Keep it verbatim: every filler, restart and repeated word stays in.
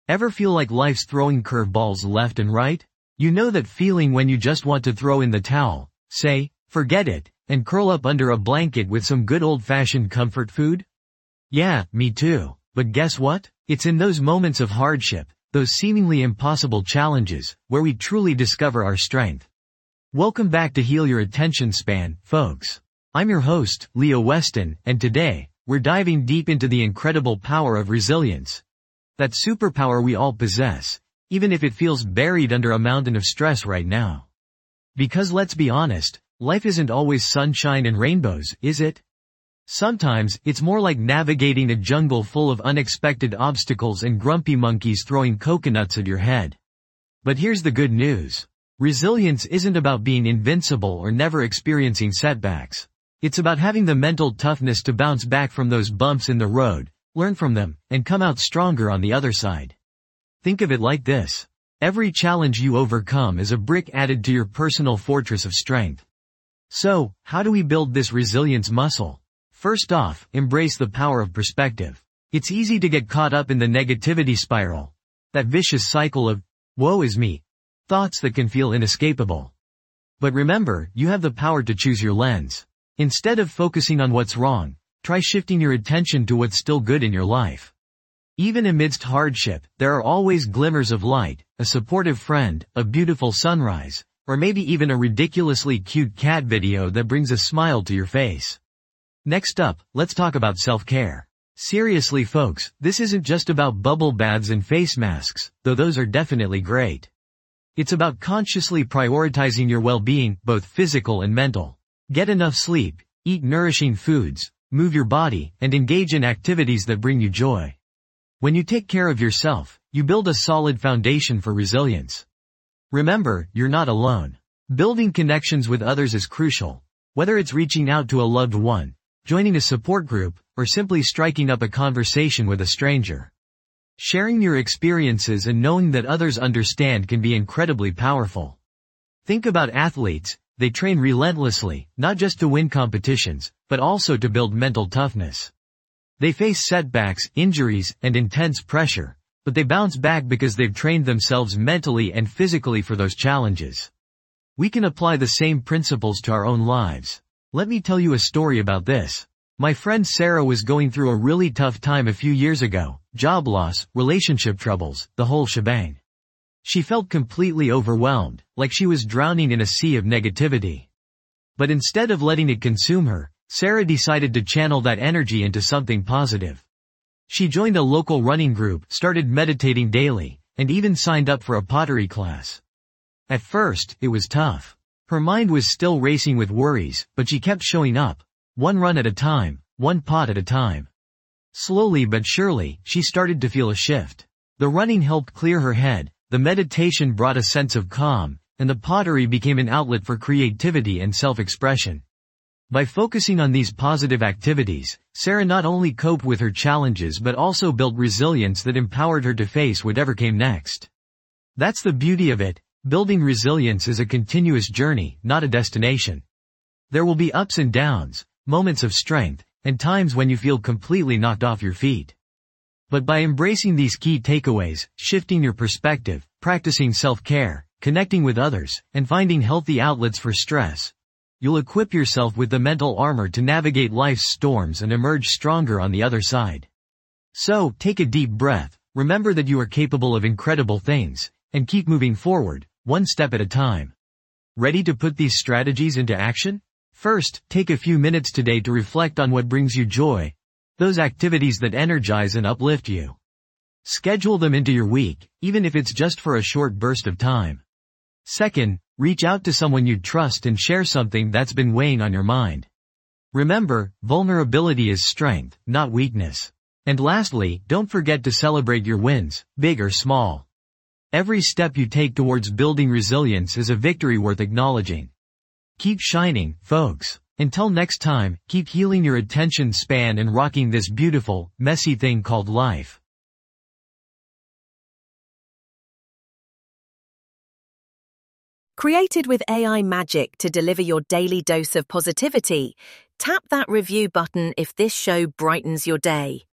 Ever feel like life's throwing curveballs left and right? You know that feeling when you just want to throw in the towel, say, forget it, and curl up under a blanket with some good old-fashioned comfort food? Yeah, me too. But guess what? It's in those moments of hardship, those seemingly impossible challenges, where we truly discover our strength. Welcome back to Heal Your Attention Span, folks. I'm your host, Leo Weston, and today, we're diving deep into the incredible power of resilience. That superpower we all possess, even if it feels buried under a mountain of stress right now. Because let's be honest, life isn't always sunshine and rainbows, is it? Sometimes, it's more like navigating a jungle full of unexpected obstacles and grumpy monkeys throwing coconuts at your head. But here's the good news. Resilience isn't about being invincible or never experiencing setbacks. It's about having the mental toughness to bounce back from those bumps in the road, learn from them, and come out stronger on the other side. Think of it like this. Every challenge you overcome is a brick added to your personal fortress of strength. So, how do we build this resilience muscle? First off, embrace the power of perspective. It's easy to get caught up in the negativity spiral. That vicious cycle of, woe is me, thoughts that can feel inescapable. But remember, you have the power to choose your lens. Instead of focusing on what's wrong, try shifting your attention to what's still good in your life. Even amidst hardship, there are always glimmers of light, a supportive friend, a beautiful sunrise, or maybe even a ridiculously cute cat video that brings a smile to your face. Next up, let's talk about self-care. Seriously folks, this isn't just about bubble baths and face masks, though those are definitely great. It's about consciously prioritizing your well-being, both physical and mental. Get enough sleep, eat nourishing foods, move your body, and engage in activities that bring you joy. When you take care of yourself, you build a solid foundation for resilience. Remember, you're not alone. Building connections with others is crucial. Whether it's reaching out to a loved one, joining a support group, or simply striking up a conversation with a stranger. Sharing your experiences and knowing that others understand can be incredibly powerful. Think about athletes. They train relentlessly, not just to win competitions, but also to build mental toughness. They face setbacks, injuries, and intense pressure, but they bounce back because they've trained themselves mentally and physically for those challenges. We can apply the same principles to our own lives. Let me tell you a story about this. My friend Sarah was going through a really tough time a few years ago, job loss, relationship troubles, the whole shebang. She felt completely overwhelmed, like she was drowning in a sea of negativity. But instead of letting it consume her, Sarah decided to channel that energy into something positive. She joined a local running group, started meditating daily, and even signed up for a pottery class. At first, it was tough. Her mind was still racing with worries, but she kept showing up. One run at a time, one pot at a time. Slowly but surely, she started to feel a shift. The running helped clear her head, the meditation brought a sense of calm, and the pottery became an outlet for creativity and self-expression. By focusing on these positive activities, Sarah not only coped with her challenges but also built resilience that empowered her to face whatever came next. That's the beauty of it. Building resilience is a continuous journey, not a destination. There will be ups and downs, moments of strength, and times when you feel completely knocked off your feet. But by embracing these key takeaways, shifting your perspective, practicing self-care, connecting with others, and finding healthy outlets for stress, you'll equip yourself with the mental armor to navigate life's storms and emerge stronger on the other side. So, take a deep breath, remember that you are capable of incredible things, and keep moving forward, one step at a time. Ready to put these strategies into action? First, take a few minutes today to reflect on what brings you joy, those activities that energize and uplift you. Schedule them into your week, even if it's just for a short burst of time. Second, reach out to someone you trust and share something that's been weighing on your mind. Remember, vulnerability is strength, not weakness. And lastly, don't forget to celebrate your wins, big or small. Every step you take towards building resilience is a victory worth acknowledging. Keep shining, folks. Until next time, keep healing your attention span and rocking this beautiful, messy thing called life. Created with A I magic to deliver your daily dose of positivity, tap that review button if this show brightens your day.